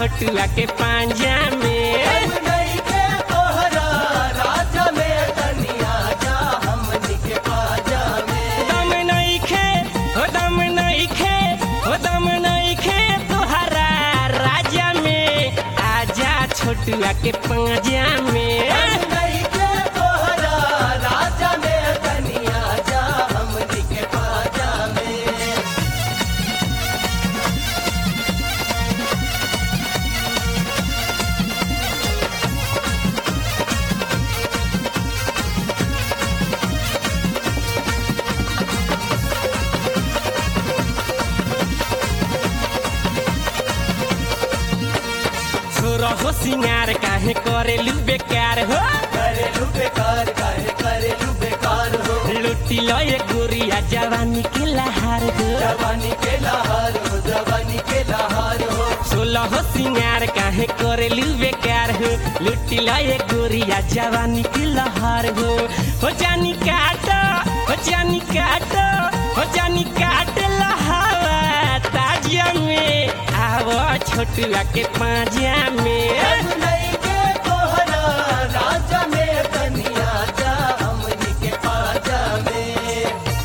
छोटुआ के पांजा में। नहीं के तोहरा राजा में तनिया जा हमनी के पाजा में। दम नहीं खे हो दम नहीं खे हो दम नहीं खे तोहरा राजा में आजा छोटुआ के पांजा में। नहीं के तोहरा राजा में तनिया जा हमनी के पाजा में। छोरा हो सिंगार काहे करेलू बेकार हो। करेलू बेकार काहे करेलू बेकार हो। लुटी लो ये गोरिया जवानी के लहार हो। जवानी के लहार हो जवानी के लहार हो। सोलह हो सिंगार काहे करेलू बेकार हो। लुटी लो ये गोरिया जवानी के लहार हो जानी काटो हो जानी काटो हो जानी काट लहावा ताजिया में आवो छोटुआ के पांजा में। नहीं के तोहरा राजा में तनिया जा हमनी के पाजा में।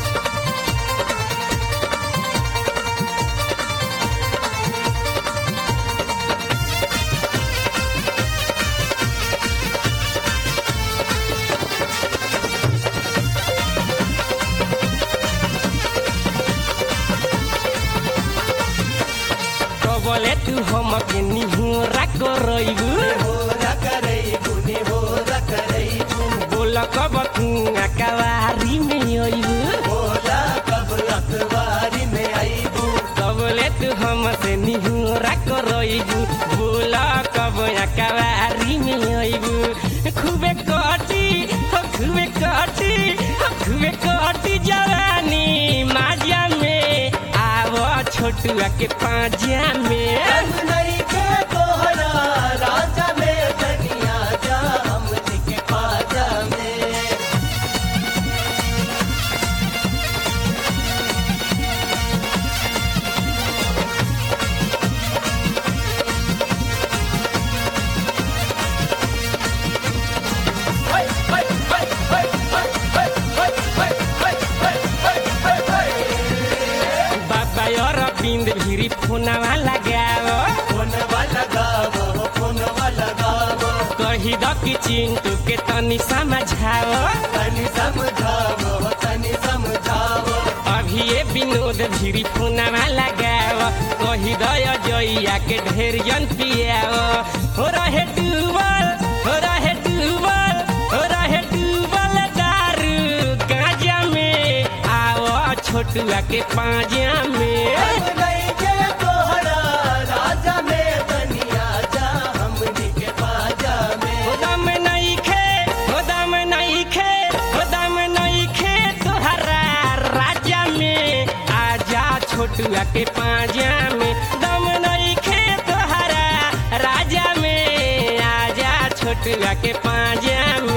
बोले तू हमके निहुरा करइबू होरा करइबू नि होरा करइबू। बोल कब तू कवारी में अइबू बोला कब अखबारी में आईबू। बोले तू हमसे निहुरा करइबू बोल कब कवारी में अइबू। खूबे कटी हो खूबे कटी हो खूबे कटी जवानी माजिया में आवो छोटुआ के पांजा में। नहीं के तोहरा राजा में तनिया जा हमनी के पाजा में। बाबा और बिंद भिरी फोनवा लगाओ फोनवा लगावो फोनवा लगावो। कही द कि चिंटू के तनी समझाओ। तनी समझावो तनी समझावो। अभी ये विनोद भिरी फोनवा लगाओ कही द जइया के ढेर जन पियाओ। हो रहे डूबल हो रहे डूबल हो रहे डूबल दारू गांजा में आओ छोटुआ के पांजा में। नहीं के तोहरा राजा में तनिया जा हमनी के पाजा में। हो दम नहीं खे हो दम नहीं खे हो दम नहीं खे तोहरा राजा में आजा छोटुआ के पांजा में। दम नहीं खे तोहरा राजा में आजा छोटुआ के पांजा में।